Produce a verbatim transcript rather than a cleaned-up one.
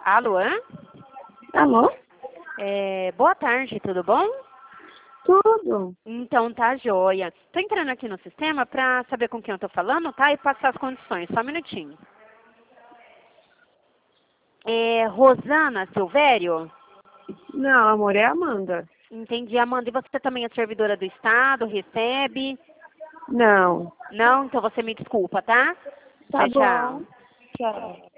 Alô? Hã? Alô? É, boa tarde, tudo bom? Tudo. Então tá joia. Tô entrando aqui no sistema pra saber com quem eu tô falando, tá? E passar as condições. Só um minutinho. É, Rosana Silvério? Não, amor, é a Amanda. Entendi, Amanda. E você também é servidora do Estado? Recebe? Não. Não? Então você me desculpa, tá? Tá Tchau, tchau. bom. Tchau.